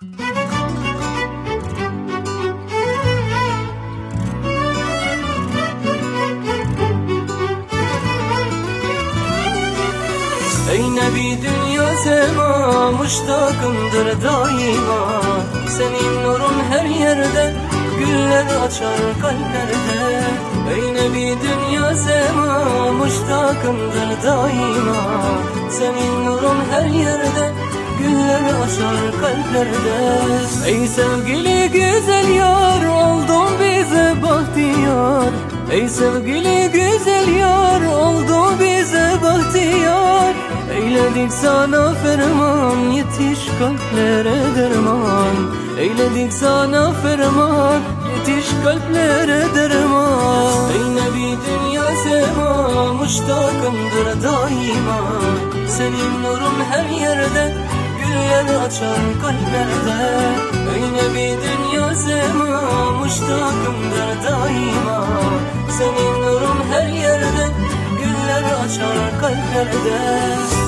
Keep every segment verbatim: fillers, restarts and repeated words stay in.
Ey Nebi, dünya sema muştakındır daima. Senin nurun her yerde, güller açar kalplerde. Ey Nebi, dünya sema muştakındır daima. Senin nurun her yerde, güller açar kalplerde. Ey sevgili güzel yar, oldun bize bahtiyar. Ey sevgili güzel yar, oldu bize bahtiyar. Eyledik sana ferman, yetiş kalplere derman. Eyledik sana ferman, yetiş kalplere derman. Ey Nebi, dünya sema muştakındır daima. Senin nurun her yerde, güller açar kalplerde. Ey Nebi, dünya sema muştakındır daima. Senin nurun her yerde, güller açar kalplerde.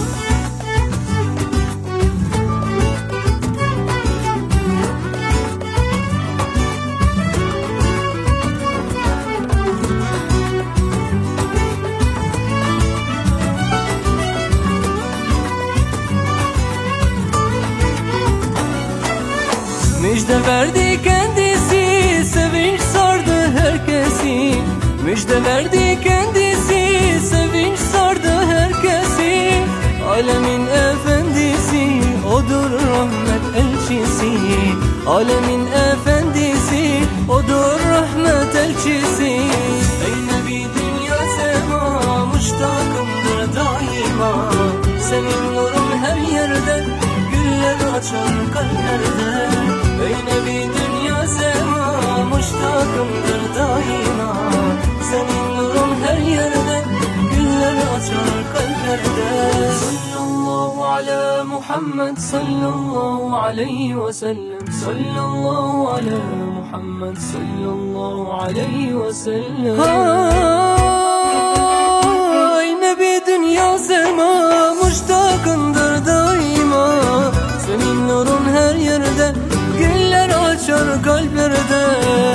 Müjde verdi kendisi, sevinç sardı herkesi. Müjde verdi kendisi, sevinç sardı herkesi. Alemin efendisi, odur rahmet elçisi. Alemin efendisi, odur rahmet elçisi. Ey Nebi, dünya sema muştakındır daima. Senin nurun her yerde, güller açar kalplerde. Ey Nebi, dünya sema muştakındır daima. Senin nurun her yerde, güller açar kalplerde. Sallallahu ala Muhammed, sallallahu aleyhi ve sellem. Sallallahu ala Muhammed, sallallahu aleyhi ve sellem. Ey Nebi, dünya sema muştakındır daima. Senin nurun her yerde, güller açar kalplerde.